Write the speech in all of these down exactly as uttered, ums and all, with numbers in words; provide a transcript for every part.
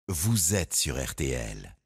vous êtes sur R T L.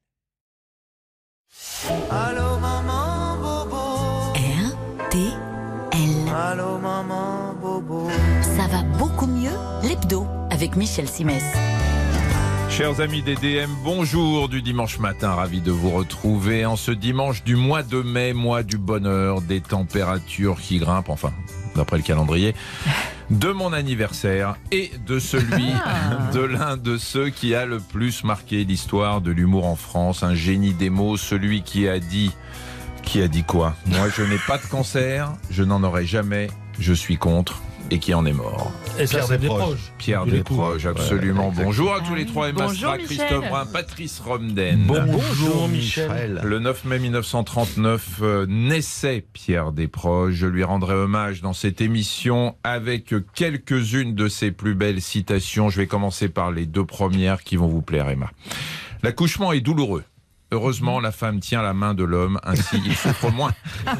Allô maman bobo. R T L. Allô maman bobo. Ça va beaucoup mieux, l'hebdo, avec Michel Simès. Chers amis des D M, bonjour du dimanche matin, ravi de vous retrouver en ce dimanche du mois de mai, mois du bonheur, des températures qui grimpent, enfin, d'après le calendrier, de mon anniversaire et de celui ah. de l'un de ceux qui a le plus marqué l'histoire de l'humour en France, un génie des mots, celui qui a dit... Qui a dit quoi ? Moi, je n'ai pas de cancer, je n'en aurai jamais, je suis contre. Et qui en est mort. Et ça, Pierre Desproges. Pierre Desproges, absolument. Ouais, bonjour à tous les trois. Emma Bonjour Strack, Christophe Brun, Patrice Romden. Bonjour Michel. Le neuf mai mille neuf cent trente-neuf euh, naissait Pierre Desproges. Je lui rendrai hommage dans cette émission avec quelques-unes de ses plus belles citations. Je vais commencer par les deux premières qui vont vous plaire, Emma. L'accouchement est douloureux. Heureusement, la femme tient la main de l'homme, ainsi il souffre moins.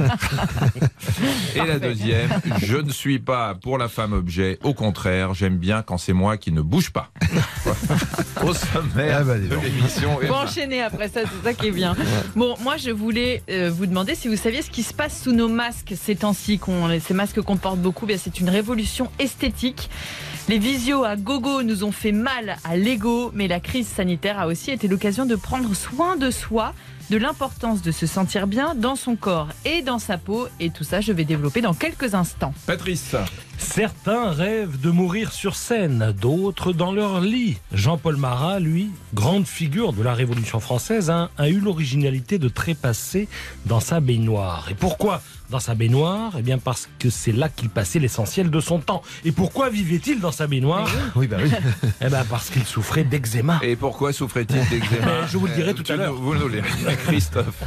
Et la deuxième, je ne suis pas pour la femme objet, au contraire, j'aime bien quand c'est moi qui ne bouge pas. Au sommaire ah bah, de l'émission. Faut enchaîner après ça, c'est ça qui est bien. Bon, moi je voulais euh, vous demander si vous saviez ce qui se passe sous nos masques ces temps-ci, qu'on, ces masques qu'on porte beaucoup, bien, c'est une révolution esthétique. Les visios à gogo nous ont fait mal à l'ego, mais la crise sanitaire a aussi été l'occasion de prendre soin de soi, de l'importance de se sentir bien dans son corps et dans sa peau. Et tout ça, je vais développer dans quelques instants. Patrice. Certains rêvent de mourir sur scène, d'autres dans leur lit. Jean-Paul Marat, lui, grande figure de la Révolution française, hein, a eu l'originalité de trépasser dans sa baignoire. Et pourquoi dans sa baignoire ? Eh bien parce que c'est là qu'il passait l'essentiel de son temps. Et pourquoi vivait-il dans sa baignoire ? Oui, bah oui. Eh bien parce qu'il souffrait d'eczéma. Et pourquoi souffrait-il d'eczéma ? Ben, je vous le dirai euh, tout à l'heure. Vous nous le direz, Christophe.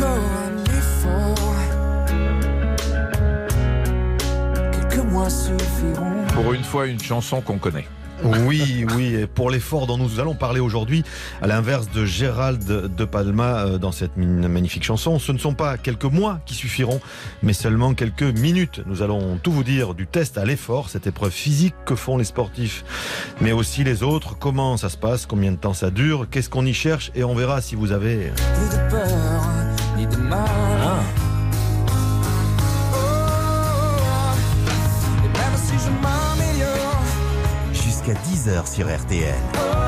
Pour une fois, une chanson qu'on connaît. Oui, oui, et pour l'effort dont nous allons parler aujourd'hui, à l'inverse de Gérald de Palma dans cette magnifique chanson, ce ne sont pas quelques mois qui suffiront, mais seulement quelques minutes. Nous allons tout vous dire du test à l'effort, cette épreuve physique que font les sportifs, mais aussi les autres, comment ça se passe, combien de temps ça dure, qu'est-ce qu'on y cherche, et on verra si vous avez... Ni de peur, ni de mal. Ah. Jusqu'à dix heures sur R T L.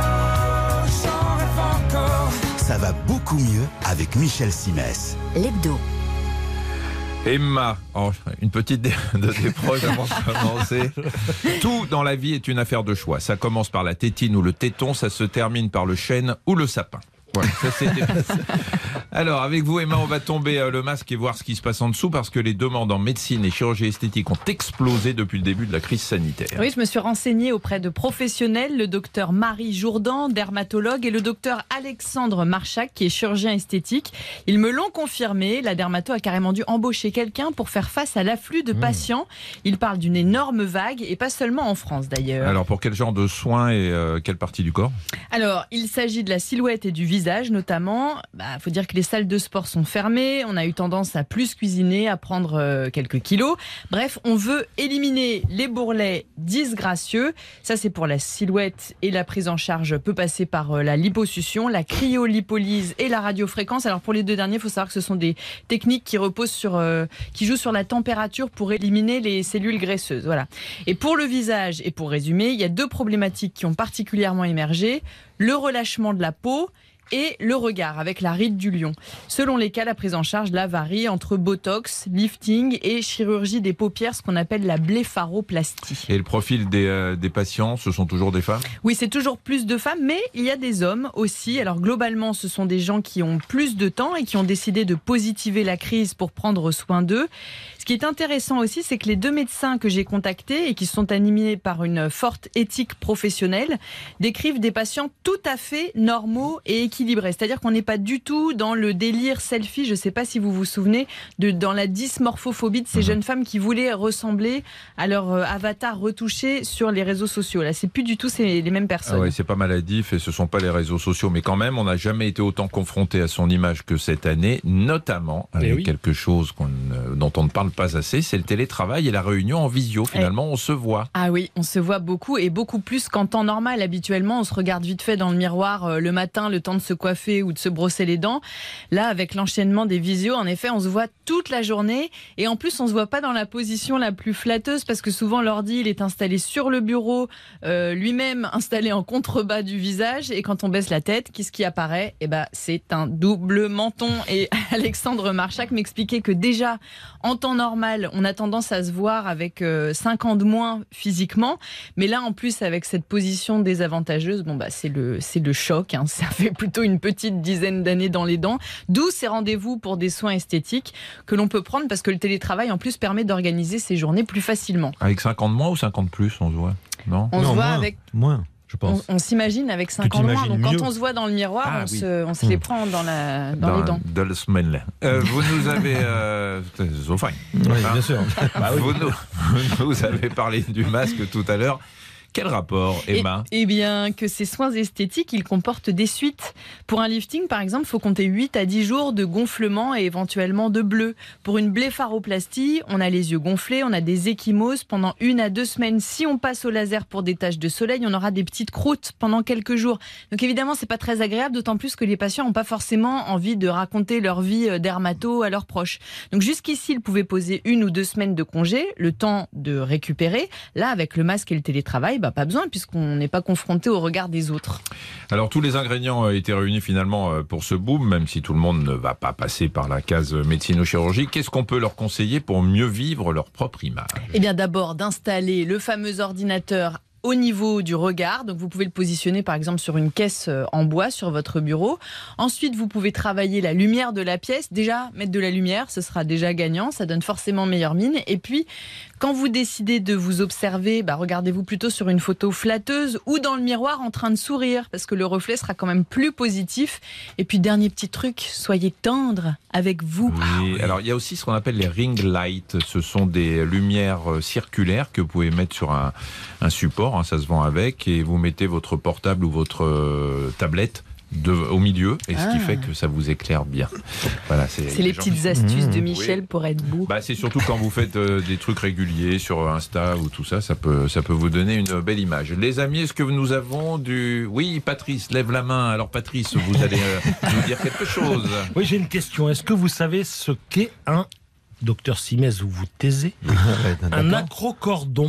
Ça va beaucoup mieux avec Michel Simès. L'hebdo. Emma, oh, une petite dé- de Desproges avant de commencer. Tout dans la vie est une affaire de choix. Ça commence par la tétine ou le téton, ça se termine par le chêne ou le sapin. Voilà, ça c'était... Alors, avec vous, Emma, on va tomber euh, le masque et voir ce qui se passe en dessous, parce que les demandes en médecine et chirurgie esthétique ont explosé depuis le début de la crise sanitaire. Oui, je me suis renseignée auprès de professionnels, le docteur Marie Jourdan, dermatologue, et le docteur Alexandre Marchak, qui est chirurgien esthétique. Ils me l'ont confirmé, la dermato a carrément dû embaucher quelqu'un pour faire face à l'afflux de patients. Il parle d'une énorme vague, et pas seulement en France d'ailleurs. Alors, pour quel genre de soins et euh, quelle partie du corps ? Alors, il s'agit de la silhouette et du visage notamment. Bah, faut dire que les salles de sport sont fermées, on a eu tendance à plus cuisiner, à prendre euh, quelques kilos. Bref, on veut éliminer les bourrelets disgracieux. Ça, c'est pour la silhouette, et la prise en charge peut passer par euh, la liposuction, la cryolipolyse et la radiofréquence. Alors pour les deux derniers, il faut savoir que ce sont des techniques qui reposent sur, euh, qui jouent sur la température pour éliminer les cellules graisseuses. Voilà. Et pour le visage, et pour résumer, il y a deux problématiques qui ont particulièrement émergé. Le relâchement de la peau et le regard avec la ride du lion. Selon les cas, la prise en charge là varie entre botox, lifting et chirurgie des paupières, ce qu'on appelle la blépharoplastie. Et le profil des, euh, des patients, ce sont toujours des femmes ? Oui, c'est toujours plus de femmes, mais il y a des hommes aussi. Alors globalement, ce sont des gens qui ont plus de temps et qui ont décidé de positiver la crise pour prendre soin d'eux. Ce qui est intéressant aussi, c'est que les deux médecins que j'ai contactés et qui sont animés par une forte éthique professionnelle décrivent des patients tout à fait normaux et équilibrés. équilibré. C'est-à-dire qu'on n'est pas du tout dans le délire selfie. Je ne sais pas si vous vous souvenez, de, dans la dysmorphophobie de ces mmh. jeunes femmes qui voulaient ressembler à leur euh, avatar retouché sur les réseaux sociaux. Là, c'est plus du tout c'est les mêmes personnes. Ah ouais, c'est pas maladif et ce sont pas les réseaux sociaux. Mais quand même, on n'a jamais été autant confronté à son image que cette année, notamment avec oui. quelque chose qu'on, euh, dont on ne parle pas assez, c'est le télétravail et la réunion en visio. Finalement, et... on se voit. Ah oui, on se voit beaucoup et beaucoup plus qu'en temps normal. Habituellement, on se regarde vite fait dans le miroir euh, le matin, le temps de se coiffer ou de se brosser les dents. Là, avec l'enchaînement des visios, en effet, on se voit toute la journée et en plus, on se voit pas dans la position la plus flatteuse parce que souvent, l'ordi, il est installé sur le bureau, euh, lui-même installé en contrebas du visage et quand on baisse la tête, qu'est-ce qui apparaît ? Eh ben, c'est un double menton. Et Alexandre Marchak m'expliquait que déjà, en temps normal, on a tendance à se voir avec euh, cinq ans de moins physiquement, mais là, en plus, avec cette position désavantageuse, bon bah c'est le c'est le choc. Hein. Ça fait plutôt une petite dizaine d'années dans les dents. D'où ces rendez-vous pour des soins esthétiques que l'on peut prendre parce que le télétravail en plus permet d'organiser ses journées plus facilement. Avec cinq ans de moins ou cinq ans de plus, on se voit ? Non. On non, se voit moins, avec moins. Je pense. On, on s'imagine avec cinq ans de moins. Donc mieux. quand on se voit dans le miroir, ah, on, oui. se, on se les prend dans, la, dans, dans les dents. Dans le semaine. Euh, vous nous avez... Euh, so fine. Oui, enfin, bien sûr. Bah, oui. Vous nous, vous nous avez parlé du masque tout à l'heure. Quel rapport, Emma ? Eh bien, que ces soins esthétiques, ils comportent des suites. Pour un lifting, par exemple, il faut compter huit à dix jours de gonflement et éventuellement de bleu. Pour une blépharoplastie, on a les yeux gonflés, on a des ecchymoses pendant une à deux semaines. Si on passe au laser pour des taches de soleil, on aura des petites croûtes pendant quelques jours. Donc évidemment, c'est pas très agréable, d'autant plus que les patients n'ont pas forcément envie de raconter leur vie dermato à leurs proches. Donc jusqu'ici, ils pouvaient poser une ou deux semaines de congé, le temps de récupérer. Là, avec le masque et le télétravail, bah, pas besoin puisqu'on n'est pas confronté au regard des autres. Alors tous les ingrédients étaient réunis finalement pour ce boom, même si tout le monde ne va pas passer par la case médecino-chirurgie. Qu'est-ce qu'on peut leur conseiller pour mieux vivre leur propre image ? Eh bien d'abord d'installer le fameux ordinateur au niveau du regard. Donc vous pouvez le positionner par exemple sur une caisse en bois sur votre bureau. Ensuite, vous pouvez travailler la lumière de la pièce. Déjà, mettre de la lumière, ce sera déjà gagnant. Ça donne forcément meilleure mine. Et puis, quand vous décidez de vous observer, bah, regardez-vous plutôt sur une photo flatteuse ou dans le miroir en train de sourire parce que le reflet sera quand même plus positif. Et puis, dernier petit truc, soyez tendre avec vous. Oui, ah, oui. Alors il y a aussi ce qu'on appelle les ring lights. Ce sont des lumières circulaires que vous pouvez mettre sur un, un support. Ça se vend avec et vous mettez votre portable ou votre euh, tablette de, au milieu et ah. ce qui fait que ça vous éclaire bien. Voilà, c'est, c'est les petites qui... astuces de Michel oui. pour être beau. Bah, c'est surtout quand vous faites euh, des trucs réguliers sur Insta ou tout ça, ça peut, ça peut vous donner une belle image. Les amis, est-ce que nous avons du... Oui, Patrice, lève la main. Alors Patrice, vous allez euh, nous dire quelque chose. Oui, j'ai une question. Est-ce que vous savez ce qu'est un, docteur Simès, vous vous taisez, un acrocordon?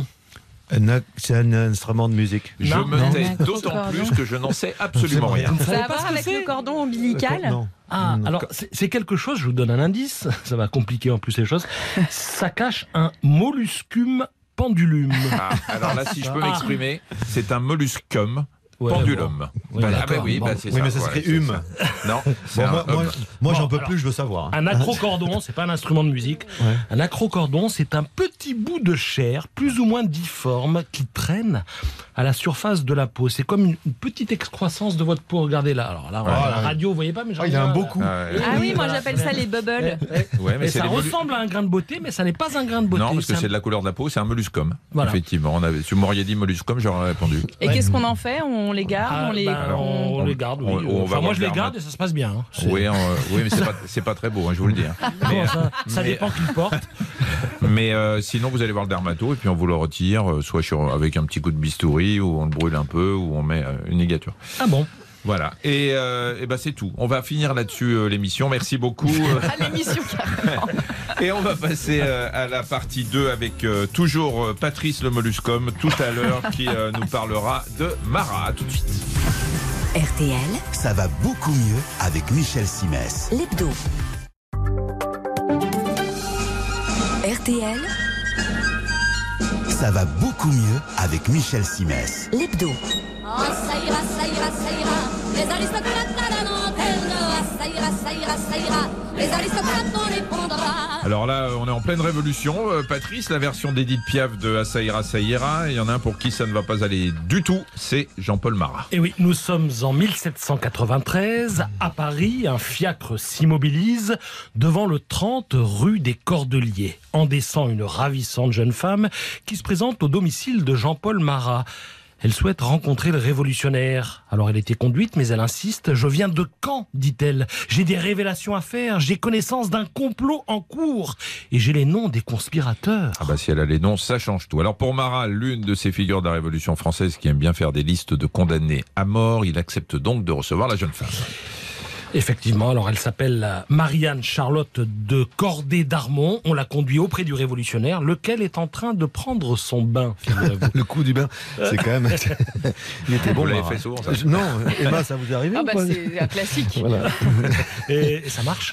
C'est un instrument de musique. Je non, me non. tais d'autant plus que je n'en sais absolument rien. Ça a à voir avec le cordon ombilical ? Non. Ah, alors c'est, c'est quelque chose, je vous donne un indice, ça va compliquer en plus les choses. Ça cache un molluscum pendulum. Ah, alors là, si je peux ah. m'exprimer, c'est un molluscum. Ouais, pendulum. Bon. Voilà. Ah bah oui, bon. bah c'est oui, ça. mais ça voilà, serait hume. Non, c'est bon, un moi, moi, moi bon, j'en peux alors, plus, je veux savoir. Un acrocordon, c'est pas un instrument de musique. Ouais. Un acrocordon, c'est un petit bout de chair, plus ou moins difforme, qui traîne à la surface de la peau. C'est comme une, une petite excroissance de votre peau. Regardez là. Alors là, ah, à la radio, vous voyez pas, mais j'en ah, il y a un beau coup. Ah, ouais. ah oui, moi j'appelle ça les bubbles. Ouais, mais et ça ressemble à un grain de beauté, mais ça n'est pas un grain de beauté. Non, parce que c'est, c'est un... de la couleur de la peau, c'est un molluscum. Voilà. Effectivement, on avait, si vous m'auriez dit molluscum, j'aurais répondu. Et ouais. qu'est-ce qu'on en fait ? On les garde ah, on les... Ben, alors, on, on les garde, oui. On, on enfin, moi je les garde et ça se passe bien. Hein. Oui, on, oui, mais c'est pas, c'est pas très beau, hein, je vous le dis. Hein. Mais, ça, ça mais, dépend qui le porte. Mais euh, sinon, vous allez voir le dermato et puis on vous le retire, euh, soit sur, avec un petit coup de bistouri, ou on le brûle un peu, ou on met euh, une ligature. Ah bon ? Voilà, et, euh, et ben c'est tout. On va finir là-dessus euh, l'émission. Merci beaucoup. Euh... À l'émission, carrément. Et on va passer euh, à la partie deux avec euh, toujours euh, Patrice le molluscum tout à l'heure qui euh, nous parlera de Mara. À tout de suite. R T L, ça va beaucoup mieux avec Michel Simès. L'hebdo. R T L, ça va beaucoup mieux avec Michel Simès. L'hebdo. Oh, ça ira, ça ira, ça ira. Les aristocrates à la lanterne. Oh, ça ira, ça ça ira, ça ira. Les aristocrates, on les prendra. Alors là, on est en pleine révolution. Euh, Patrice, la version d'Edith Piaf de Ah ça ira, ça ira. Il y en a un pour qui ça ne va pas aller du tout, c'est Jean-Paul Marat. Et oui, nous sommes en mille sept cent quatre-vingt-treize. À Paris, un fiacre s'immobilise devant le trente rue des Cordeliers. En descend une ravissante jeune femme qui se présente au domicile de Jean-Paul Marat. Elle souhaite rencontrer le révolutionnaire. Alors elle était conduite, mais elle insiste. « Je viens de Caen », dit-elle. « J'ai des révélations à faire, j'ai connaissance d'un complot en cours. Et j'ai les noms des conspirateurs. » Ah bah si elle a les noms, ça change tout. Alors pour Marat, l'une de ces figures de la Révolution française qui aime bien faire des listes de condamnés à mort, il accepte donc de recevoir la jeune femme. Effectivement, alors elle s'appelle Marianne Charlotte de Corday d'Armont. On l'a conduit auprès du révolutionnaire, lequel est en train de prendre son bain. Le coup du bain, c'est quand même... Il était bon. Vous l'avez Marat. fait souvent, ça? Non, Emma, ça vous est arrivé Ah ou bah pas? c'est un classique. Voilà. Et, et ça marche.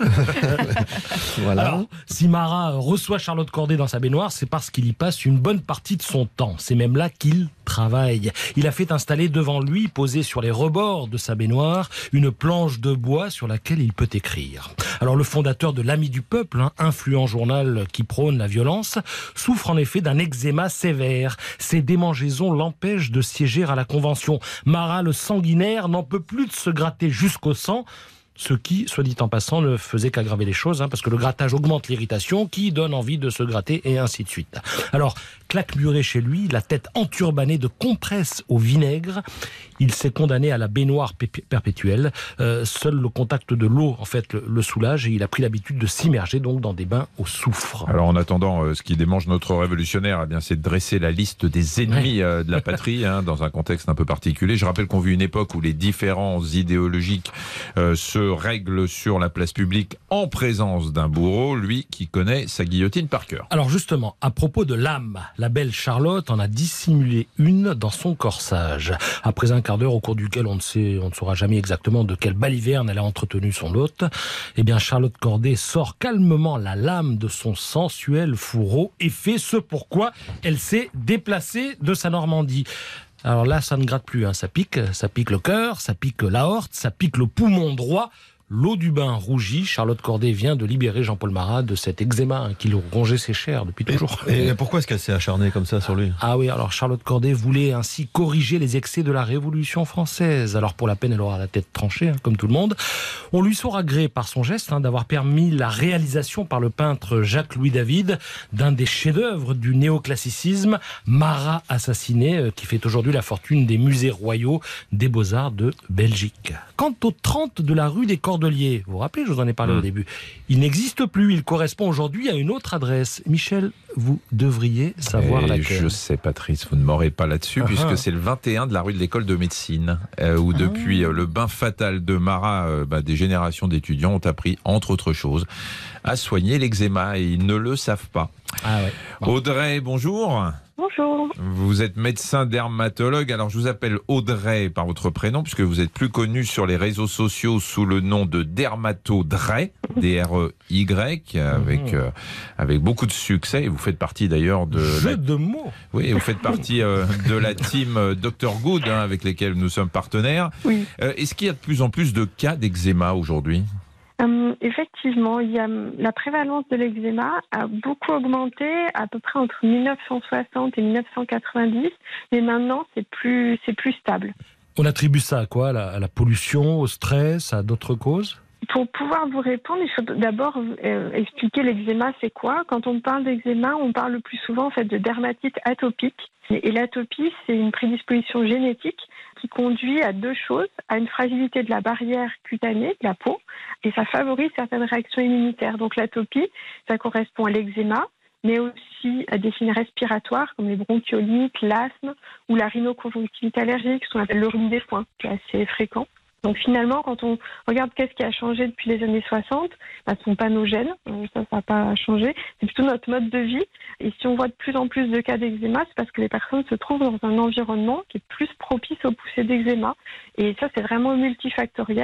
Voilà. Alors, si Marat reçoit Charlotte Corday dans sa baignoire, c'est parce qu'il y passe une bonne partie de son temps. C'est même là qu'il travaille. Il a fait installer devant lui, posée sur les rebords de sa baignoire, une planche de bois sur laquelle il peut écrire. Alors le fondateur de l'Ami du Peuple, hein, influent journal qui prône la violence, souffre en effet d'un eczéma sévère. Ses démangeaisons l'empêchent de siéger à la Convention. Marat, le sanguinaire, n'en peut plus de se gratter jusqu'au sang. Ce qui, soit dit en passant, ne faisait qu'aggraver les choses, hein, parce que le grattage augmente l'irritation, qui donne envie de se gratter, et ainsi de suite. Alors, claque-muré chez lui, la tête enturbanée de compresses au vinaigre, il s'est condamné à la baignoire perpétuelle. Euh, seul le contact de l'eau, en fait, le, le soulage, et il a pris l'habitude de s'immerger donc dans des bains au soufre. Alors en attendant, euh, ce qui démange notre révolutionnaire, eh bien, c'est de dresser la liste des ennemis euh, de la patrie, hein, dans un contexte un peu particulier. Je rappelle qu'on vit une époque où les différences idéologiques euh, se règle sur la place publique en présence d'un bourreau, lui qui connaît sa guillotine par cœur. Alors justement, à propos de l'âme, la belle Charlotte en a dissimulé une dans son corsage. Après un quart d'heure au cours duquel on ne sait, on ne saura jamais exactement de quelle baliverne elle a entretenu son hôte, eh bien Charlotte Corday sort calmement la lame de son sensuel fourreau et fait ce pourquoi elle s'est déplacée de sa Normandie. Alors là, ça ne gratte plus, hein. Ça pique, ça pique le cœur, ça pique l'aorte, ça pique le poumon droit. L'eau du bain rougit. Charlotte Corday vient de libérer Jean-Paul Marat de cet eczéma, hein, qui le rongeait ses chairs depuis toujours. Et, et pourquoi est-ce qu'elle s'est acharnée comme ça sur lui? Ah oui, alors Charlotte Corday voulait ainsi corriger les excès de la Révolution française. Alors pour la peine, elle aura la tête tranchée, hein, comme tout le monde. On lui saura gré par son geste, hein, d'avoir permis la réalisation par le peintre Jacques-Louis David d'un des chefs-d'œuvre du néoclassicisme, Marat assassiné, euh, qui fait aujourd'hui la fortune des musées royaux des Beaux-Arts de Belgique. Quant au trente de la rue des Cordeliers, vous vous rappelez, je vous en ai parlé mmh. au début, il n'existe plus, il correspond aujourd'hui à une autre adresse. Michel, vous devriez savoir et laquelle. Je sais, Patrice, vous ne m'aurez pas là-dessus, uh-huh. puisque c'est le vingt et un de la rue de l'École de médecine, euh, où depuis uh-huh. euh, le bain fatal de Marat, euh, bah, des générations d'étudiants ont appris, entre autres choses, à soigner l'eczéma, et ils ne le savent pas. Ah ouais. Bon. Audrey, bonjour. Bonjour. Vous êtes médecin dermatologue. Alors je vous appelle Audrey par votre prénom puisque vous êtes plus connue sur les réseaux sociaux sous le nom de Dermatodrey, D R E Y, avec euh, avec beaucoup de succès. Et vous faites partie d'ailleurs de jeu la... de mots. Oui, vous faites partie euh, de la team euh, docteur Good, hein, avec lesquels nous sommes partenaires. Oui. Euh, est-ce qu'il y a de plus en plus de cas d'eczéma aujourd'hui ? Euh, effectivement, il y a, la prévalence de l'eczéma a beaucoup augmenté à peu près entre mille neuf cent soixante et mille neuf cent quatre-vingt-dix, mais maintenant c'est plus, c'est plus stable. On attribue ça à quoi ? À la, à la pollution, au stress, à d'autres causes ? Pour pouvoir vous répondre, il faut d'abord euh, expliquer l'eczéma, c'est quoi. Quand on parle d'eczéma, on parle le plus souvent en fait, de dermatite atopique. Et, et l'atopie, c'est une prédisposition génétique qui conduit à deux choses, à une fragilité de la barrière cutanée, de la peau, et ça favorise certaines réactions immunitaires. Donc l'atopie, ça correspond à l'eczéma, mais aussi à des signes respiratoires comme les bronchiolites, l'asthme ou la rhinoconjonctivite allergique, ce qu'on appelle le rhume des foins, qui est assez fréquent. Donc finalement, quand on regarde qu'est-ce qui a changé depuis les années soixante, bah, ce ne sont pas nos gènes, ça, ça n'a pas changé, c'est plutôt notre mode de vie. Et si on voit de plus en plus de cas d'eczéma, c'est parce que les personnes se trouvent dans un environnement qui est plus propice aux poussées d'eczéma. Et ça, c'est vraiment multifactoriel.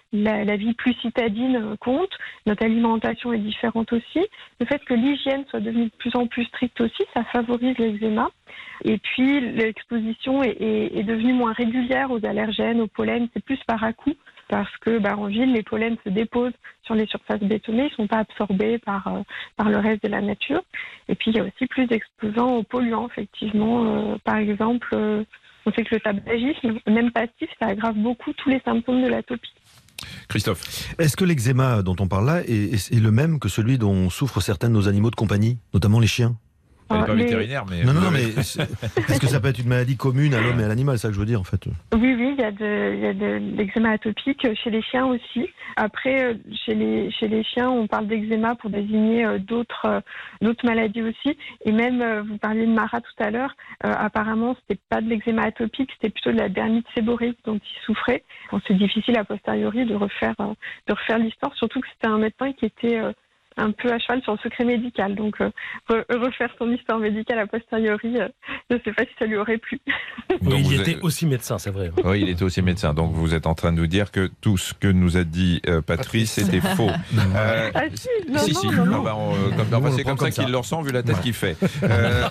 la, la vie plus citadine compte, notre alimentation est différente aussi. Le fait que l'hygiène soit devenue de plus en plus stricte aussi, ça favorise l'eczéma. Et puis l'exposition est, est, est devenue moins régulière aux allergènes, aux pollens, c'est plus par à-coup. Parce que bah, en ville, les pollens se déposent sur les surfaces bétonnées, ils ne sont pas absorbés par, euh, par le reste de la nature. Et puis, il y a aussi plus d'exposants aux polluants, effectivement. Euh, par exemple, euh, on sait que le tabagisme, même passif, ça aggrave beaucoup tous les symptômes de l'atopie. Christophe. Est-ce que l'eczéma dont on parle là est, est, est le même que celui dont souffrent certains de nos animaux de compagnie, notamment les chiens ? Elle n'est pas les... vétérinaire, mais... Non, non, non, mais est-ce que ça peut être une maladie commune à l'homme et à l'animal, c'est ça que je veux dire, en fait? Oui, oui, il y a de, il y a de l'eczéma atopique chez les chiens aussi. Après, chez les, chez les chiens, on parle d'eczéma pour désigner d'autres, d'autres maladies aussi. Et même, vous parliez de Mara tout à l'heure, euh, apparemment, c'était pas de l'eczéma atopique, c'était plutôt de la dermite séborrheique dont il souffrait. Bon, c'est difficile a posteriori de refaire, de refaire l'histoire, surtout que c'était un médecin qui était... Euh, un peu à cheval sur le secret médical. Donc, euh, refaire son histoire médicale a posteriori, euh, je ne sais pas si ça lui aurait plu. Oui, il était êtes... aussi médecin, c'est vrai. Oui, il était aussi médecin. Donc, vous êtes en train de nous dire que tout ce que nous a dit euh, Patrice était faux. Euh, ah si, non, si, non, si. non, non. Ah, bah, on, euh, comme, enfin, c'est comme, comme ça, ça qu'il le ressent, vu la tête ouais. qu'il fait. Euh...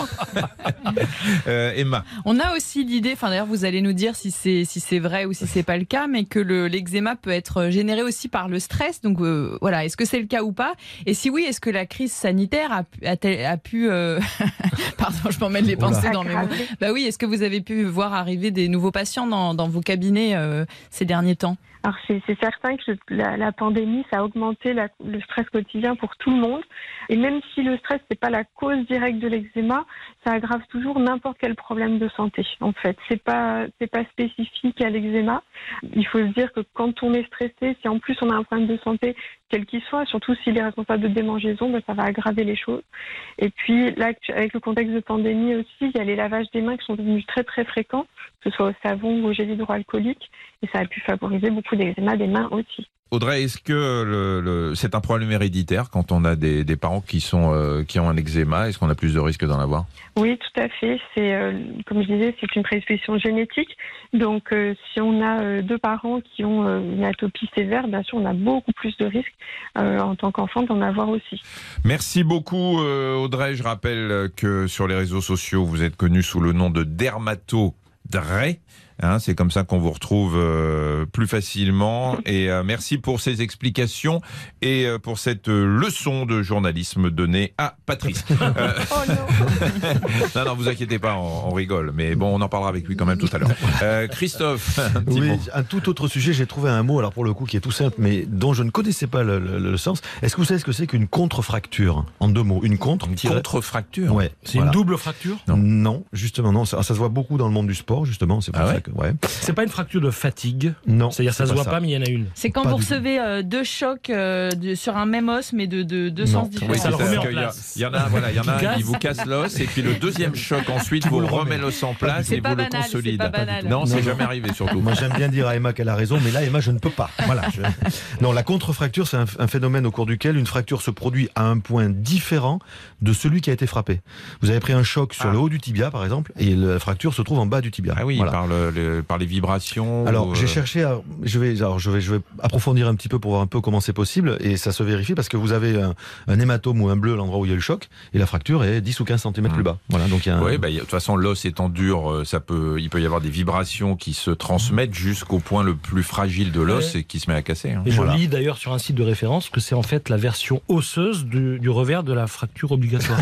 euh, Emma. On a aussi l'idée, enfin d'ailleurs, vous allez nous dire si c'est, si c'est vrai ou si c'est pas le cas, mais que le, l'eczéma peut être généré aussi par le stress. Donc, euh, voilà, est-ce que c'est le cas ou pas? Et si oui, est-ce que la crise sanitaire a, a, a pu... Euh... Pardon, je m'emmène les pensées dans mes mots. Bah oui, est-ce que vous avez pu voir arriver des nouveaux patients dans, dans vos cabinets euh, ces derniers temps? Alors c'est, c'est certain que la, la pandémie, ça a augmenté la, le stress quotidien pour tout le monde. Et même si le stress n'est pas la cause directe de l'eczéma, ça aggrave toujours n'importe quel problème de santé. En fait, c'est pas c'est pas spécifique à l'eczéma. Il faut se dire que quand on est stressé, si en plus on a un problème de santé, quel qu'il soit, surtout s'il est responsable de démangeaisons, ben ça va aggraver les choses. Et puis là, avec le contexte de pandémie aussi, il y a les lavages des mains qui sont devenus très très fréquents, que ce soit au savon ou au gel hydroalcoolique, et ça a pu favoriser beaucoup d'eczéma des mains aussi. Audrey, est-ce que le, le, c'est un problème héréditaire quand on a des, des parents qui, sont, euh, qui ont un eczéma? Est-ce qu'on a plus de risques d'en avoir? Oui, tout à fait. C'est, euh, comme je disais, c'est une prédisposition génétique. Donc, euh, si on a euh, deux parents qui ont euh, une atopie sévère, bien sûr, on a beaucoup plus de risques euh, en tant qu'enfant d'en avoir aussi. Merci beaucoup, euh, Audrey. Je rappelle que sur les réseaux sociaux, vous êtes connue sous le nom de Dermato Dre. Hein, c'est comme ça qu'on vous retrouve euh, plus facilement. Et euh, merci pour ces explications et euh, pour cette euh, leçon de journalisme donnée à Patrice. Euh... Oh non. non, non, vous inquiétez pas, on, on rigole. Mais bon, on en parlera avec lui quand même tout à l'heure. Euh, Christophe, un petit oui, mot. Un tout autre sujet. J'ai trouvé un mot, alors pour le coup, qui est tout simple, mais dont je ne connaissais pas le, le, le sens. Est-ce que vous savez ce que c'est qu'une contre-fracture? En deux mots, une contre. Une contre-fracture. Ouais. C'est voilà. Une double fracture? Non. non, justement, non. Ça, ça se voit beaucoup dans le monde du sport, justement. C'est pour ah ça ouais que, ouais. C'est pas une fracture de fatigue? Non. C'est-à-dire ça se voit ça. pas, mais il y en a une. C'est quand pas vous recevez euh, deux chocs euh, de, sur un même os, mais de, de deux sens différents. Oui, ça le remet en place. Il y en a, voilà, il y en a un qui vous casse l'os, et puis le deuxième choc ensuite vous, vous remet l'os en place c'est et pas vous banal, le consolide. C'est pas banal. Non, non c'est non. jamais arrivé surtout. Moi j'aime bien dire à Emma qu'elle a raison, mais là Emma je ne peux pas. Voilà. Je... Non, la contre-fracture c'est un, un phénomène au cours duquel une fracture se produit à un point différent de celui qui a été frappé. Vous avez pris un choc sur ah. le haut du tibia par exemple, et la fracture se trouve en bas du tibia. Ah oui, voilà. par, le, le, par les vibrations. Alors ou... j'ai cherché, à, je vais, alors je vais, je vais approfondir un petit peu pour voir un peu comment c'est possible, et ça se vérifie parce que vous avez un, un hématome ou un bleu à l'endroit où il y a eu le choc, et la fracture est dix ou quinze centimètres mmh. plus bas. Voilà, donc il y a un... Oui, bah, de toute façon, l'os étant dur, ça peut, il peut y avoir des vibrations qui se transmettent jusqu'au point le plus fragile de l'os ouais. et qui se met à casser. Hein. Et voilà. je lis d'ailleurs sur un site de référence que c'est en fait la version osseuse du, du revers de la fracture obligatoire.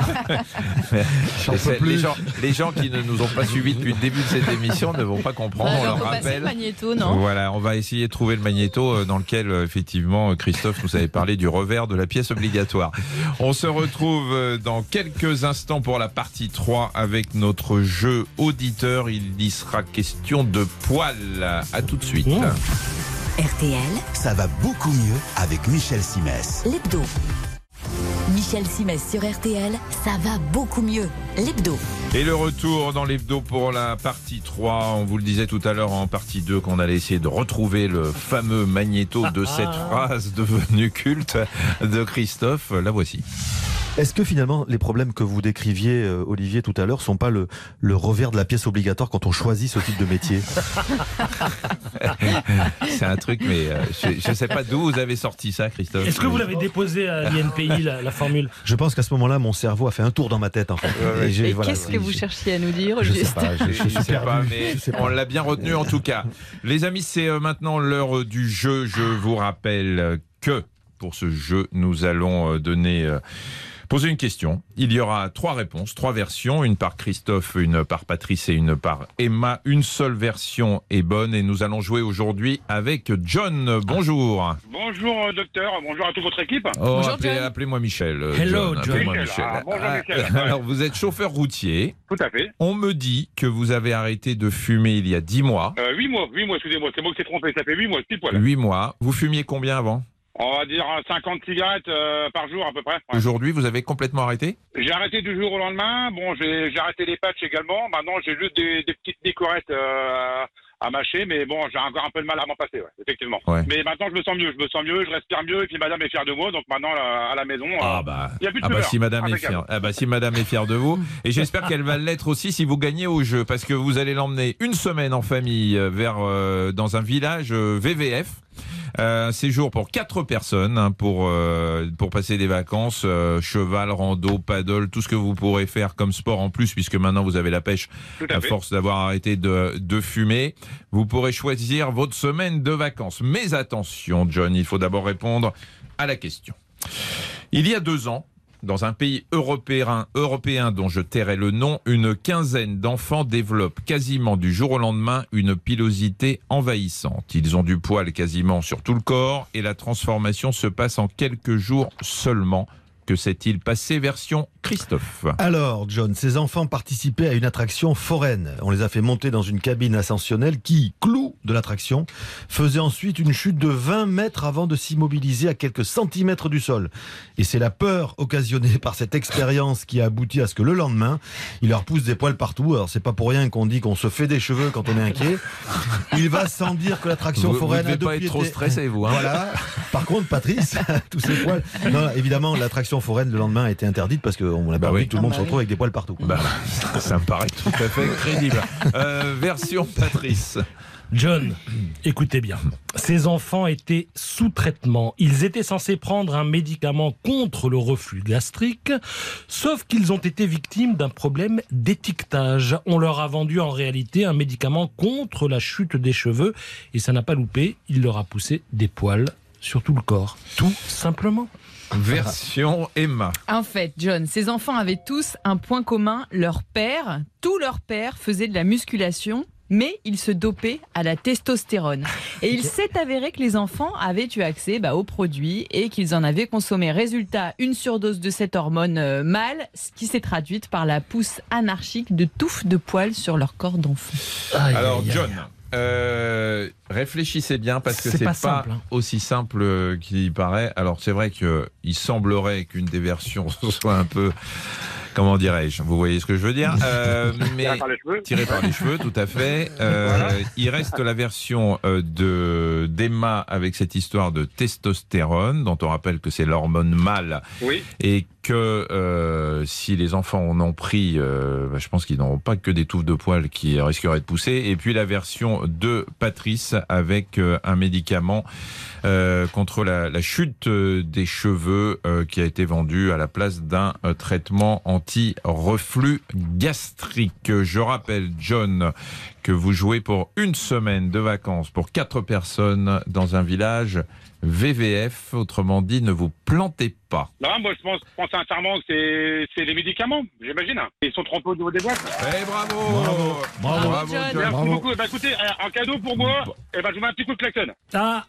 les, gens, les gens qui ne nous ont pas suivis depuis le début de cette émission ne vont pas comprendre. Bah, on alors, leur on rappelle. Le magnéto, non voilà, on va essayer de trouver le magnéto dans lequel, effectivement, Christophe nous avait parlé du revers de la pièce obligatoire. On se retrouve dans quelques instants pour la partie trois avec notre jeu auditeur. Il y sera question de poils. À tout de suite. Mmh. R T L, ça va beaucoup mieux avec Michel Simès. L'hebdo. Michel Simès sur R T L, ça va beaucoup mieux. L'hebdo. Et le retour dans l'hebdo pour la partie trois. On vous le disait tout à l'heure en partie deux qu'on allait essayer de retrouver le fameux magnéto de cette phrase devenue culte de Christophe. La voici. Est-ce que finalement les problèmes que vous décriviez, euh, Olivier, tout à l'heure, sont pas le, le revers de la pièce obligatoire quand on choisit ce type de métier? C'est un truc, mais euh, je ne sais pas d'où vous avez sorti ça, Christophe. Est-ce que vous l'avez déposé à l'I N P I, la, la formule? Je pense qu'à ce moment-là, mon cerveau a fait un tour dans ma tête. En fait. Ouais, ouais. Et, Et voilà, qu'est-ce que vous cherchiez à nous dire, je juste sais pas, je, je, je, je sais pas, mais sais pas. On l'a bien retenu en tout cas. Les amis, c'est maintenant l'heure du jeu. Je vous rappelle que pour ce jeu, nous allons donner... Euh, Poser une question. Il y aura trois réponses, trois versions, une par Christophe, une par Patrice et une par Emma. Une seule version est bonne et nous allons jouer aujourd'hui avec John. Bonjour. Bonjour docteur, bonjour à toute votre équipe. Oh, bonjour, appelez, appelez-moi Michel. Hello John. John. Appelez-moi Michel. Ah, bonjour Michel. Ah, alors vous êtes chauffeur routier. Tout à fait. On me dit que vous avez arrêté de fumer il y a dix mois. Euh, huit mois, huit mois, excusez-moi, c'est moi qui s'est trompé, ça fait huit mois, pile poil. Huit mois. Vous fumiez combien avant ? On va dire cinquante cigarettes euh, par jour à peu près. Ouais. Aujourd'hui, vous avez complètement arrêté ? J'ai arrêté du jour au lendemain. Bon, j'ai, j'ai arrêté les patchs également. Maintenant, j'ai juste des, des petites décorettes euh, à mâcher, mais bon, j'ai encore un peu de mal à m'en passer, ouais, effectivement. Ouais. Mais maintenant, je me sens mieux, je me sens mieux, je respire mieux, et puis madame est fière de moi, donc maintenant, à la maison, il ah bah, n'y a plus de ah bah, si madame ah, est fière, ah bah si madame est fière de vous, et j'espère qu'elle va l'être aussi si vous gagnez au jeu, parce que vous allez l'emmener une semaine en famille vers euh, dans un village euh, V V F. Euh, un séjour pour quatre personnes hein, pour euh, pour passer des vacances, euh, cheval, rando, paddle, tout ce que vous pourrez faire comme sport en plus, puisque maintenant vous avez la pêche à, à force d'avoir arrêté de, de fumer. Vous pourrez choisir votre semaine de vacances. Mais attention, John, il faut d'abord répondre à la question. Il y a deux ans, dans un pays européen, européen dont je tairai le nom, une quinzaine d'enfants développent quasiment du jour au lendemain une pilosité envahissante. Ils ont du poil quasiment sur tout le corps et la transformation se passe en quelques jours seulement. Que s'est-il passé version Christophe? Alors, John, ces enfants participaient à une attraction foraine. On les a fait monter dans une cabine ascensionnelle qui, clou de l'attraction, faisait ensuite une chute de vingt mètres avant de s'immobiliser à quelques centimètres du sol. Et c'est la peur occasionnée par cette expérience qui a abouti à ce que le lendemain, il leur pousse des poils partout. Alors, c'est pas pour rien qu'on dit qu'on se fait des cheveux quand on est inquiet. Il va sans dire que l'attraction vous, foraine vous a pas être trop été... stressé, vous. Hein. Voilà. Par contre, Patrice, tous ces poils... Non, évidemment, l'attraction foraine le lendemain a été interdite parce qu'on l'a bah pas oui. vu, tout le monde se retrouve avec des poils partout. Bah, ça me paraît tout à fait crédible. Euh, version Patrice. John, écoutez bien. Ces enfants étaient sous traitement. Ils étaient censés prendre un médicament contre le reflux gastrique, sauf qu'ils ont été victimes d'un problème d'étiquetage. On leur a vendu en réalité un médicament contre la chute des cheveux et ça n'a pas loupé. Il leur a poussé des poils sur tout le corps. Tout simplement. Version Emma. En fait, John, ces enfants avaient tous un point commun. Leur père, tous leurs pères faisaient de la musculation, mais ils se dopaient à la testostérone. Et il s'est avéré que les enfants avaient eu accès bah, aux produits et qu'ils en avaient consommé. Résultat, une surdose de cette hormone euh, mâle, ce qui s'est traduite par la pousse anarchique de touffes de poils sur leur corps d'enfant. Alors, John... Euh, réfléchissez bien parce que c'est, c'est pas, pas simple, hein. aussi simple qu'il paraît. Alors c'est vrai qu'il semblerait qu'une des versions soit un peu, comment dirais-je, vous voyez ce que je veux dire, euh, mais tiré par les cheveux, tiré par les cheveux, tout à fait. Euh, voilà. Il reste la version euh, de d'Emma avec cette histoire de testostérone, dont on rappelle que c'est l'hormone mâle, oui. et que euh, si les enfants en ont pris, euh, bah, je pense qu'ils n'auront pas que des touffes de poils qui risqueraient de pousser. Et puis la version de Patrice avec euh, un médicament euh, contre la, la chute euh, des cheveux euh, qui a été vendu à la place d'un euh, traitement anti-reflux gastrique. Je rappelle, John, que vous jouez pour une semaine de vacances pour quatre personnes dans un village V V F, autrement dit, ne vous plantez pas. Non, moi je pense, je pense sincèrement que c'est, c'est les médicaments, j'imagine. Ils sont trompés au niveau des boîtes. Eh bravo Bravo, bravo, bravo John. John. Merci Bravo. beaucoup. Bah, écoutez, un cadeau pour moi, et ben, je vous mets un petit coup de klaxon. Ah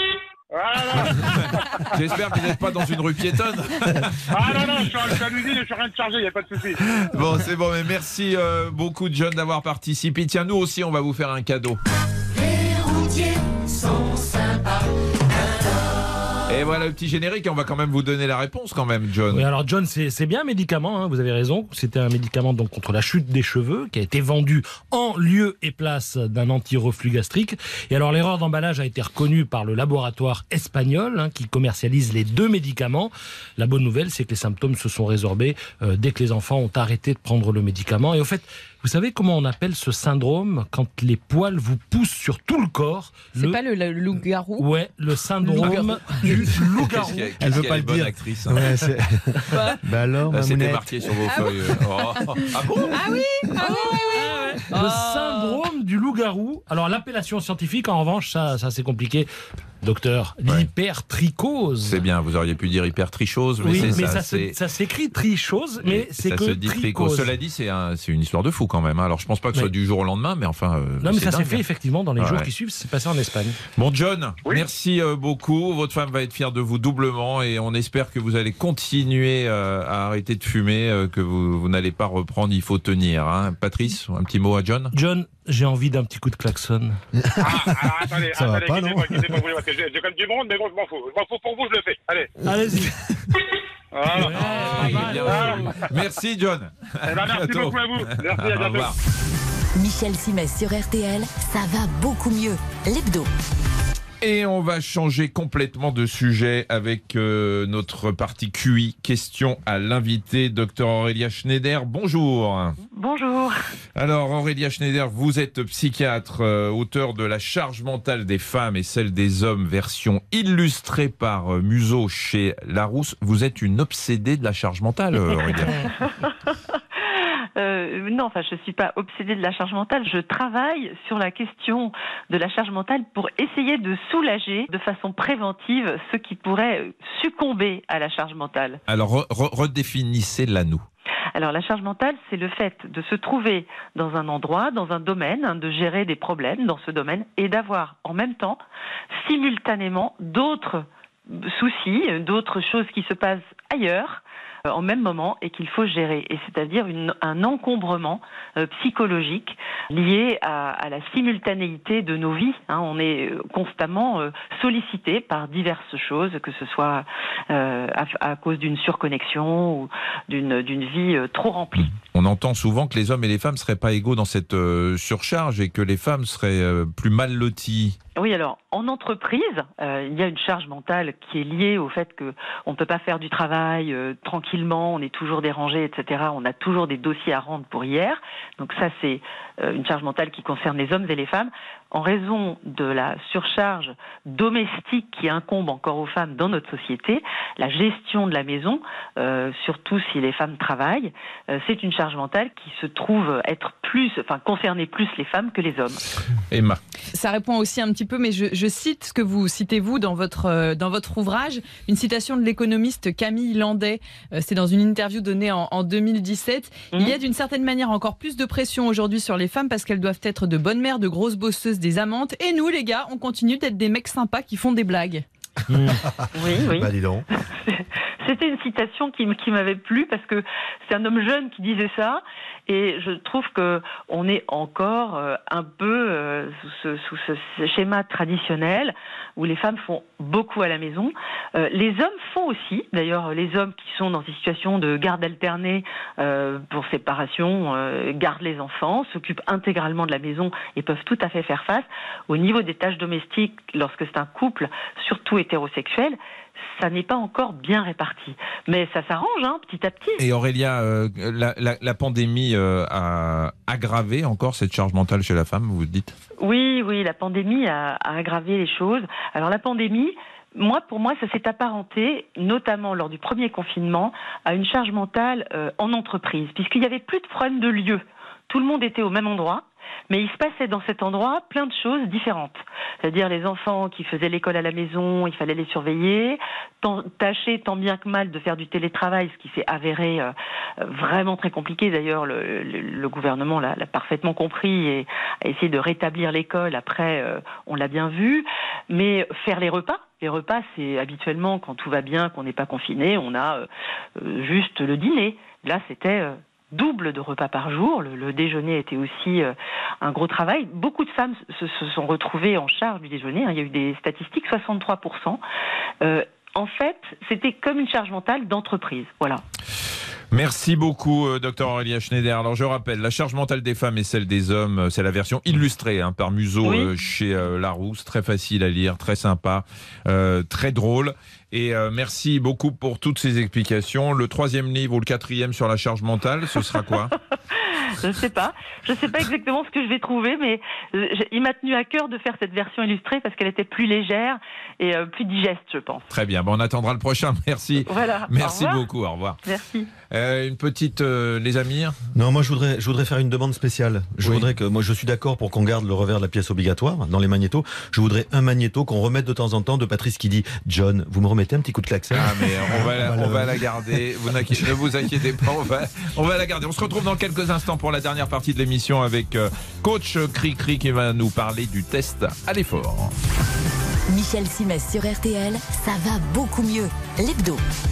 Voilà. J'espère que vous n'êtes pas dans une rue piétonne. Ah non, non, je suis, je suis à l'usine et je suis rien de chargé, il n'y a pas de souci. Bon, c'est bon, mais merci euh, beaucoup, John, d'avoir participé. Tiens, nous aussi, on va vous faire un cadeau. Les routiers sont sympas. Et voilà le petit générique, on va quand même vous donner la réponse quand même, John. Oui, alors John, c'est, c'est bien un médicament, hein, vous avez raison. C'était un médicament donc contre la chute des cheveux qui a été vendu en lieu et place d'un anti-reflux gastrique. Et alors l'erreur d'emballage a été reconnue par le laboratoire espagnol hein, qui commercialise les deux médicaments. La bonne nouvelle, c'est que les symptômes se sont résorbés euh, dès que les enfants ont arrêté de prendre le médicament. Et au fait, vous savez comment on appelle ce syndrome quand les poils vous poussent sur tout le corps? C'est le... pas le, le loup-garou? Ouais, le syndrome du loup-garou. Elle elle veut pas le dire. Actrice, hein. Ouais, c'est... bah alors, bah, c'était Mamounette. marqué sur vos Ah feuilles. Oh. Ah bon? Ah oui, ah oui, oui, oui. Le Oh. syndrome du loup-garou. Alors l'appellation scientifique, en revanche, ça, ça c'est compliqué. Docteur, Ouais. l'hypertrichose. C'est bien, vous auriez pu dire hypertrichose, mais Oui, c'est mais ça. ça, c'est... se- ça s'écrit trichose, mais c'est ça que se dit tricot. tricose. Cela dit, c'est, un, c'est une histoire de fou quand même. hein. Alors je pense pas que ce soit Oui. du jour au lendemain, mais enfin. euh, Non, mais c'est ça s'est dingue, fait hein. effectivement dans les Ouais, jours ouais. qui suivent. C'est passé en Espagne. Bon, John, Oui. merci euh, beaucoup. Votre femme va être fière de vous doublement et on espère que vous allez continuer euh, à arrêter de fumer, euh, que vous, vous n'allez pas reprendre. Il faut tenir. Hein. Patrice, un petit mot à John? John, j'ai envie d'un petit coup de klaxon. Ah, alors, attendez, Ça va attendez, pas, non quittez-moi, quittez-moi, parce que j'ai, j'ai quand même du monde, mais bon, je m'en fous. Je m'en fous pour vous, je le fais. Allez. Allez-y. Voilà. Ouais, Ah, il est bien. Ah. Merci, John. Eh ben, merci bientôt. beaucoup à vous. Merci, à Au bientôt. revoir. Michel Simès sur R T L, ça va beaucoup mieux. L'hebdo. Et on va changer complètement de sujet avec euh, notre partie Q I. Question à l'invité, docteur Aurélia Schneider. Bonjour. Bonjour. Alors Aurélia Schneider, vous êtes psychiatre, euh, auteur de La charge mentale des femmes et celle des hommes, version illustrée par euh, Museau chez Larousse. Vous êtes une obsédée de la charge mentale, euh, Aurélia. Euh, non, enfin, je ne suis pas obsédée de la charge mentale. Je travaille sur la question de la charge mentale pour essayer de soulager de façon préventive ceux qui pourraient succomber à la charge mentale. Alors re- re- redéfinissez-la nous. Alors, la charge mentale, c'est le fait de se trouver dans un endroit, dans un domaine, hein, de gérer des problèmes dans ce domaine et d'avoir en même temps, simultanément, d'autres soucis, d'autres choses qui se passent ailleurs, euh, en même moment et qu'il faut gérer. Et c'est-à-dire une, un encombrement euh, psychologique lié à, à la simultanéité de nos vies. Hein. On est constamment euh, sollicité par diverses choses, que ce soit euh, à, à cause d'une surconnexion ou d'une, d'une vie euh, trop remplie. On entend souvent que les hommes et les femmes ne seraient pas égaux dans cette euh, surcharge et que les femmes seraient euh, plus mal loties. Oui, alors en entreprise, euh, il y a une charge mentale qui est liée au fait qu'on ne peut pas faire du travail euh, tranquillement, on est toujours dérangé, et cetera. On a toujours des dossiers à rendre pour hier. Donc ça, c'est euh, une charge mentale qui concerne les hommes et les femmes. En raison de la surcharge domestique qui incombe encore aux femmes dans notre société, la gestion de la maison, euh, surtout si les femmes travaillent, euh, c'est une charge mentale qui se trouve être plus, enfin concerner plus les femmes que les hommes. Emma. Ça répond aussi un petit peu, mais je, je cite ce que vous citez vous dans votre, euh, dans votre ouvrage, une citation de l'économiste Camille Landais. Euh, c'est dans une interview donnée en, en deux mille dix-sept. Mmh. Il y a d'une certaine manière encore plus de pression aujourd'hui sur les femmes parce qu'elles doivent être de bonnes mères, de grosses bosseuses, des amantes. Et nous, les gars, on continue d'être des mecs sympas qui font des blagues. Oui, oui. Bah dis donc. C'était une citation qui, qui m'avait plu parce que c'est un homme jeune qui disait ça et je trouve que on est encore euh, un peu euh, sous, ce, sous ce, ce schéma traditionnel où les femmes font beaucoup à la maison. Euh, les hommes font aussi, d'ailleurs les hommes qui sont dans des situations de garde alternée euh, pour séparation, euh, gardent les enfants, s'occupent intégralement de la maison et peuvent tout à fait faire face. Au niveau des tâches domestiques, lorsque c'est un couple, surtout hétérosexuel, ça n'est pas encore bien réparti. Mais ça s'arrange, hein, petit à petit. Et Aurélia, euh, la, la, la pandémie euh, a aggravé encore cette charge mentale chez la femme, vous dites ? Oui, oui, la pandémie a, a aggravé les choses. Alors la pandémie, moi, pour moi, ça s'est apparenté, notamment lors du premier confinement, à une charge mentale euh, en entreprise, puisqu'il n'y avait plus de problème de lieu. Tout le monde était au même endroit. Mais il se passait dans cet endroit plein de choses différentes. C'est-à-dire les enfants qui faisaient l'école à la maison, il fallait les surveiller, tant, tâcher tant bien que mal de faire du télétravail, ce qui s'est avéré euh, vraiment très compliqué. D'ailleurs, le, le, le gouvernement l'a, l'a parfaitement compris et a essayé de rétablir l'école. Après, euh, on l'a bien vu. Mais faire les repas, les repas, c'est habituellement, quand tout va bien, qu'on n'est pas confiné, on a euh, juste le dîner. Là, c'était... Euh, double de repas par jour. Le, le déjeuner était aussi euh, un gros travail. Beaucoup de femmes se, se sont retrouvées en charge du déjeuner. Hein. Il y a eu des statistiques, soixante-trois pour cent. Euh, en fait, c'était comme une charge mentale d'entreprise. Voilà. Merci beaucoup, euh, docteur Aurélia Schneider. Alors, je rappelle, la charge mentale des femmes et celle des hommes, euh, c'est la version illustrée hein, par Museau oui. euh, chez euh, Larousse. Très facile à lire, très sympa, euh, très drôle. Et euh, merci beaucoup pour toutes ces explications. Le troisième livre ou le quatrième sur la charge mentale, ce sera quoi ? Je ne sais pas. Je ne sais pas exactement ce que je vais trouver, mais il m'a tenu à cœur de faire cette version illustrée parce qu'elle était plus légère et euh, plus digeste, je pense. Très bien. Bon, on attendra le prochain. Merci. Voilà. Merci beaucoup. Au revoir. Merci. Euh, une petite, euh, les amis. Non, moi je voudrais, je voudrais faire une demande spéciale. Je oui. voudrais que, moi je suis d'accord pour qu'on garde le revers de la pièce obligatoire dans les magnétos. Je voudrais un magnéto qu'on remette de temps en temps de Patrice qui dit John, vous me remettez un petit coup de klaxon. Ah mais on va, la, on va la garder. Vous ne vous inquiétez pas, on va, on va la garder. On se retrouve dans quelques instants pour la dernière partie de l'émission avec euh, coach Cricri qui va nous parler du test à l'effort. Michel Simès sur R T L, ça va beaucoup mieux. L'hebdo.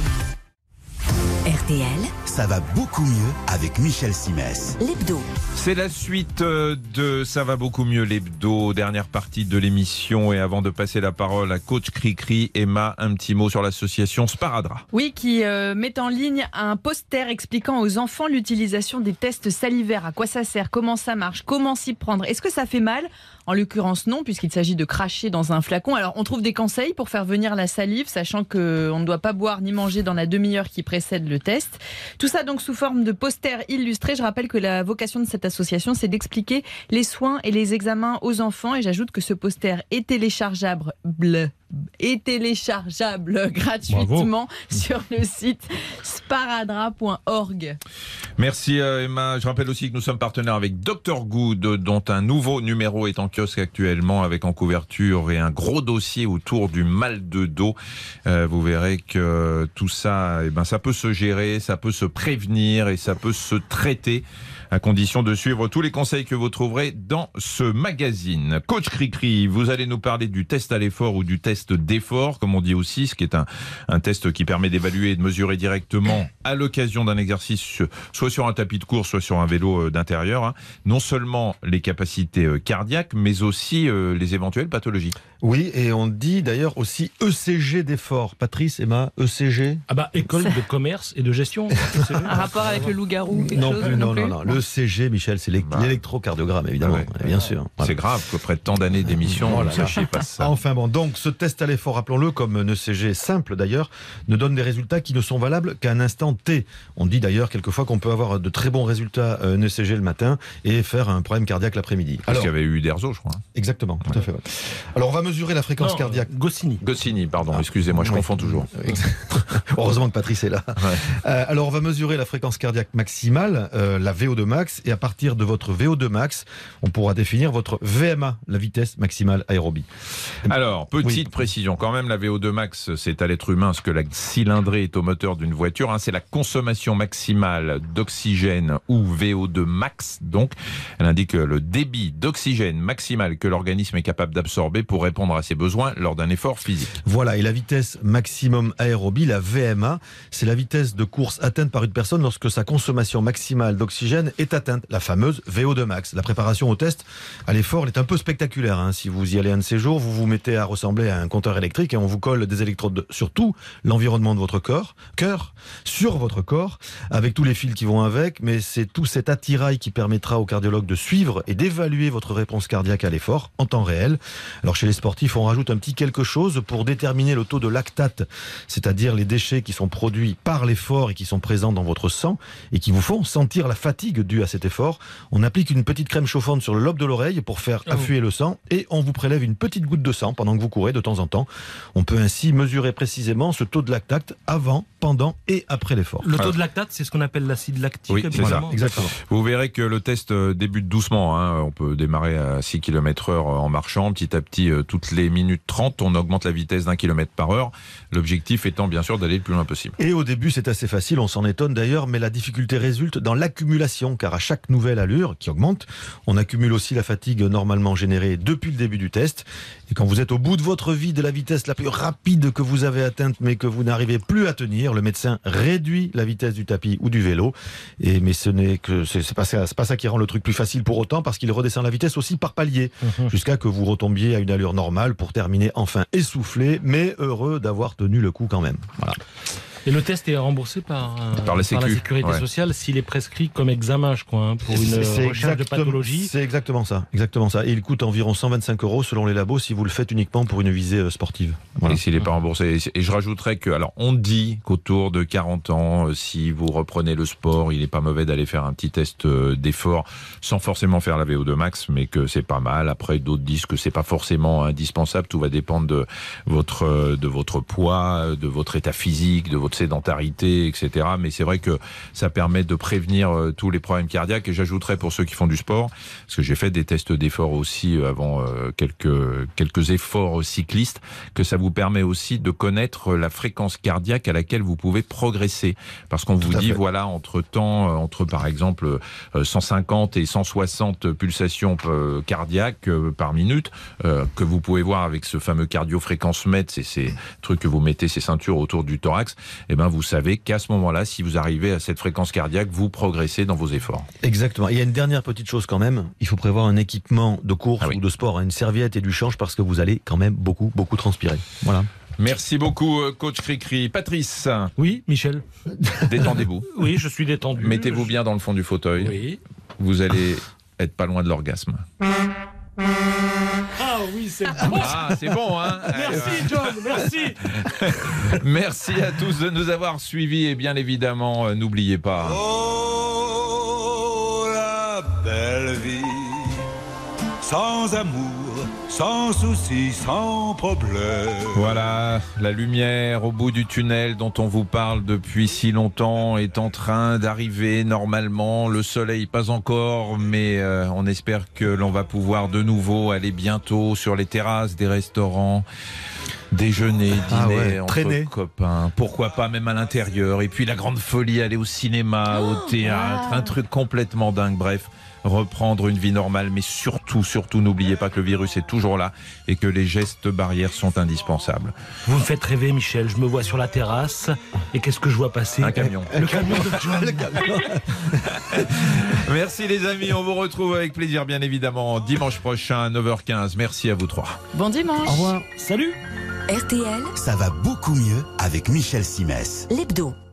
R T L, ça va beaucoup mieux avec Michel Simès. L'hebdo. C'est la suite de Ça va beaucoup mieux, l'hebdo, dernière partie de l'émission. Et avant de passer la parole à coach Cricri, Emma, un petit mot sur l'association Sparadrap. Oui, qui euh, met en ligne un poster expliquant aux enfants l'utilisation des tests salivaires. À quoi ça sert, comment ça marche, comment s'y prendre. Est-ce que ça fait mal ? En l'occurrence, non, puisqu'il s'agit de cracher dans un flacon. Alors, on trouve des conseils pour faire venir la salive, sachant qu'on ne doit pas boire ni manger dans la demi-heure qui précède le test. Tout ça donc sous forme de poster illustré. Je rappelle que la vocation de cette association, c'est d'expliquer les soins et les examens aux enfants. Et j'ajoute que ce poster est téléchargeable, bleu, est téléchargeable gratuitement Bravo. Sur le site sparadrap point org. Merci Emma. Je rappelle aussi que nous sommes partenaires avec docteur Good, dont un nouveau numéro est en kiosque actuellement, avec en couverture et un gros dossier autour du mal de dos. Euh, vous verrez que tout ça, eh ben, ça peut se gérer, ça peut se prévenir et ça peut se traiter, à condition de suivre tous les conseils que vous trouverez dans ce magazine. Coach Cricri, vous allez nous parler du test à l'effort ou du test d'effort, comme on dit aussi, ce qui est un, un test qui permet d'évaluer et de mesurer directement à l'occasion d'un exercice, soit sur un tapis de course, soit sur un vélo d'intérieur, hein, non seulement les capacités cardiaques, mais aussi euh, les éventuelles pathologies. Oui, et on dit d'ailleurs aussi E C G d'effort. Patrice, Emma, E C G ? Ah bah, école de commerce et de gestion. Un rapport avec le loup-garou, quelque non, chose, plus, non, non, plus. non, non. Le E C G, Michel, c'est l'électrocardiogramme, évidemment, ouais. bien sûr. Voilà. C'est grave qu'après tant d'années d'émission, voilà. vous ne sachiez pas ça. Enfin bon, donc ce test à l'effort, rappelons-le, comme un E C G simple d'ailleurs, ne donne des résultats qui ne sont valables qu'à un instant T. On dit d'ailleurs quelquefois qu'on peut avoir de très bons résultats un E C G le matin et faire un problème cardiaque l'après-midi. Parce qu'il y avait eu Derzo, je crois. Exactement, tout ouais. à fait. Ouais. Alors on va mesurer la fréquence non, cardiaque. Goscinny. Goscinny, pardon, ah. excusez-moi, je oui. confonds toujours. Heureusement que Patrice est là. Ouais. Euh, alors on va mesurer la fréquence cardiaque maximale, euh, la V O deux max, et à partir de votre V O deux max, on pourra définir votre V M A, la vitesse maximale aérobie. Alors, petite oui. précision, quand même, la V O deux max, c'est à l'être humain ce que la cylindrée est au moteur d'une voiture, hein, c'est la consommation maximale d'oxygène, ou V O deux max, donc, elle indique le débit d'oxygène maximal que l'organisme est capable d'absorber pour répondre à ses besoins lors d'un effort physique. Voilà, et la vitesse maximum aérobie, la V M A, c'est la vitesse de course atteinte par une personne lorsque sa consommation maximale d'oxygène est atteinte, la fameuse V O deux max. La préparation au test à l'effort elle est un peu spectaculaire. Hein. Si vous y allez un de ces jours, vous vous mettez à ressembler à un compteur électrique et on vous colle des électrodes sur tout l'environnement de votre corps, cœur, sur votre corps, avec tous les fils qui vont avec, mais c'est tout cet attirail qui permettra au cardiologue de suivre et d'évaluer votre réponse cardiaque à l'effort en temps réel. Alors chez les sportifs, on rajoute un petit quelque chose pour déterminer le taux de lactate, c'est-à-dire les déchets qui sont produits par l'effort et qui sont présents dans votre sang et qui vous font sentir la fatigue due à cet effort. On applique une petite crème chauffante sur le lobe de l'oreille pour faire oh. affluer le sang et on vous prélève une petite goutte de sang pendant que vous courez de temps en temps. On peut ainsi mesurer précisément ce taux de lactate avant, pendant et après l'effort. Le taux de lactate, c'est ce qu'on appelle l'acide lactique. Oui, c'est ça. Exactement. Vous verrez que le test débute doucement. Hein. On peut démarrer à six kilomètres heure en marchant. Petit à petit, toutes les minutes trente, on augmente la vitesse d'un kilomètre par heure. L'objectif étant bien sûr d'aller le plus loin possible. Et au début, c'est assez facile, on s'en étonne d'ailleurs, mais la difficulté résulte dans l'accumulation, car à chaque nouvelle allure qui augmente, on accumule aussi la fatigue normalement générée depuis le début du test. Et quand vous êtes au bout de votre vie de la vitesse la plus rapide que vous avez atteinte, mais que vous n'arrivez plus à tenir, le médecin réduit la vitesse du tapis ou du vélo. Et mais ce n'est que c'est, c'est pas ça, c'est pas ça qui rend le truc plus facile pour autant, parce qu'il redescend la vitesse aussi par palier, mmh. jusqu'à que vous retombiez à une allure normale. normal pour terminer enfin essoufflé, mais heureux d'avoir tenu le coup quand même. Voilà. Et le test est remboursé par, euh, par, la, sécu. par la sécurité ouais. sociale s'il est prescrit comme examen, je crois, hein, pour une c'est recherche de pathologie. C'est exactement ça, exactement ça. Et il coûte environ cent vingt-cinq euros selon les labos si vous le faites uniquement pour une visée euh, sportive. Voilà. Et s'il n'est pas remboursé. Et je rajouterais que, alors, on dit qu'autour de quarante ans, euh, si vous reprenez le sport, il n'est pas mauvais d'aller faire un petit test euh, d'effort, sans forcément faire la V O deux max, mais que c'est pas mal. Après, d'autres disent que c'est pas forcément indispensable. Tout va dépendre de votre euh, de votre poids, de votre état physique, de votre sédentarité, et cetera. Mais c'est vrai que ça permet de prévenir euh, tous les problèmes cardiaques. Et j'ajouterais pour ceux qui font du sport, parce que j'ai fait des tests d'effort aussi euh, avant euh, quelques quelques efforts cyclistes, que ça vous permet aussi de connaître la fréquence cardiaque à laquelle vous pouvez progresser. Parce qu'on vous dit, voilà, entre temps, euh, entre par exemple euh, cent cinquante et cent soixante pulsations euh, cardiaques euh, par minute, euh, que vous pouvez voir avec ce fameux cardio-fréquence-mètre, c'est ces trucs que vous mettez, ces ceintures autour du thorax, et ben vous savez qu'à ce moment-là, si vous arrivez à cette fréquence cardiaque, vous progressez dans vos efforts. Exactement. Il y a une dernière petite chose quand même, il faut prévoir un équipement de course ah oui. ou de sport, une serviette et du change parce que vous allez quand même beaucoup, beaucoup transpirer. Voilà. Merci beaucoup, coach Cricri. Patrice. Oui, Michel. Détendez-vous. Oui, je suis détendu. Mettez-vous bien dans le fond du fauteuil. Oui. Vous allez être pas loin de l'orgasme. Ah oui, c'est bon. Ah, c'est bon, hein. Merci, John, merci. Merci à tous de nous avoir suivis et bien évidemment, euh, n'oubliez pas. Oh, la belle vie, sans amour, sans soucis, sans problème. Voilà, la lumière au bout du tunnel dont on vous parle depuis si longtemps est en train d'arriver normalement. Le soleil pas encore, mais euh, on espère que l'on va pouvoir de nouveau aller bientôt sur les terrasses des restaurants, déjeuner, dîner ah ouais, entre traîner. copains, pourquoi pas même à l'intérieur. Et puis la grande folie, aller au cinéma, oh, au théâtre, wow. Un truc complètement dingue, bref. Reprendre une vie normale, mais surtout, surtout, n'oubliez pas que le virus est toujours là et que les gestes barrières sont indispensables. Vous me faites rêver, Michel. Je me vois sur la terrasse et qu'est-ce que je vois passer ? Un camion. Le camion de John. Le camion. Merci les amis, on vous retrouve avec plaisir, bien évidemment, dimanche prochain à neuf heures quinze. Merci à vous trois. Bon dimanche. Au revoir. Salut. R T L, ça va beaucoup mieux avec Michel Simès. l'hebdo.